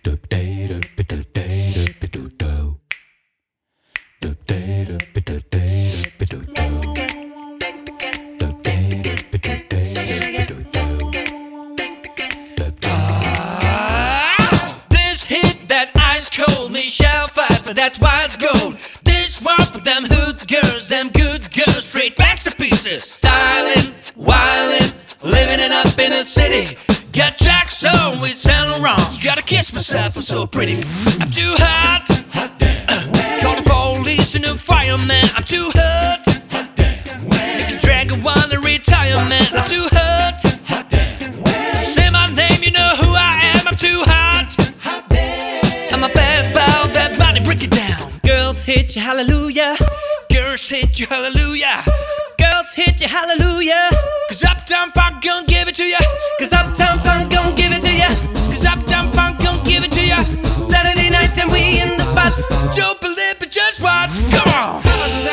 This hit that ice cold, Michelle Pfeiffer, that white gold. This one for them hood girls, them good girls, straight masterpieces. Styling, wildin', living it up in the city. Got Jack's on with Saint Laurent. Gotta kiss myself, I'm so pretty. I'm too hot, hot damn. Call the police and the fireman. I'm too hot, hot damn. Make a dragon wanna retirement. I'm too hot, hot damn. Say my name, you know who I am. I'm too hot, hot damn. I'm a best bow, that body, break it down. Girls hit you, hallelujah. Girls hit you, hallelujah. Girls hit you, hallelujah. Cause Uptown Funk gon' give it to ya. Cause Uptown Funk gon' give it to ya. Cause Uptown Funk gon' give it to ya. Saturday night and we in the spot. Don't believe but just watch. Come on.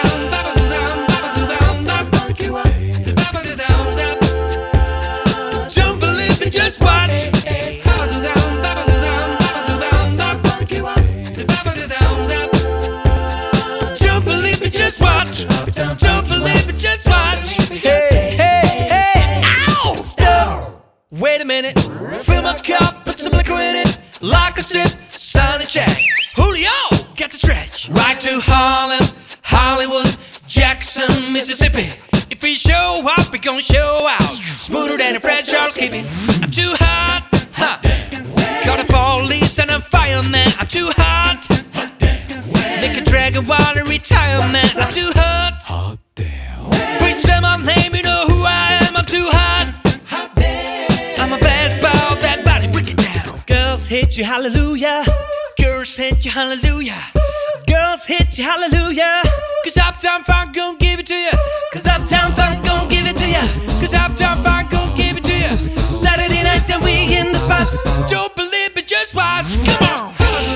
Don't believe but just watch. Don't believe but just watch. Don't believe but just watch. Hey, hey, hey, ow! Stop. Wait a minute. Fill my cup, put some liquor in it. Like a sip, sign a check. Julio, get the stretch. Right to Harlem, Hollywood, Jackson, Mississippi. If we show up, we gon' show out. Smoother than a Fred Charles Kippy. I'm too hot, hot damn. Call the police and a fireman. I'm too hot, hot damn. Make a dragon while in retirement. I'm too hot, hot damn. Please say my name, you know who I am. I'm too hot, hot damn. I'm a best bow, that body, break it down. Girls hit you, hallelujah. Girls hit you, hallelujah. Girls hit you, hallelujah. Cause Uptown Funk gon' give it to ya. Cause Uptown Funk gon' give it to ya. Cause Uptown Funk gon' give it to ya. Saturday night and we in the spot. Don't believe but just watch. Come on.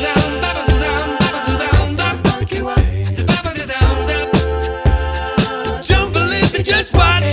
Don't believe but just watch.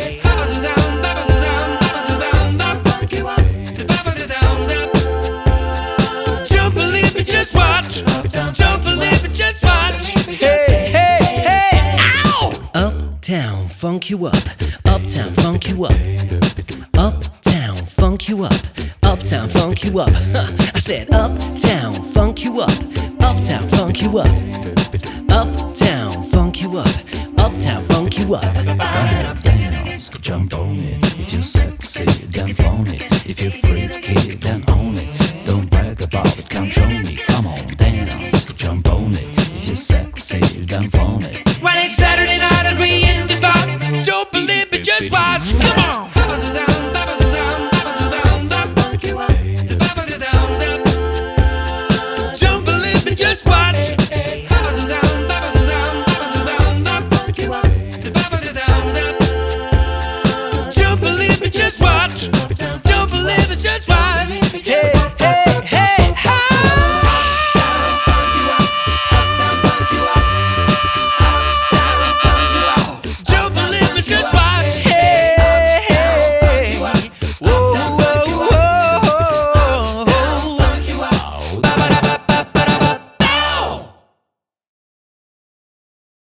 Don't believe but just watch. Don't believe but just watch. Hey, hey, hey, ow! Uptown funk you up. Uptown funk you up. Uptown funk you up. Uptown funk you up. I said uptown funk you up. Uptown funk you up. Uptown funk you up. Uptown funk you up. Dance, jump on it. If you're sexy, then flaunt it. If you're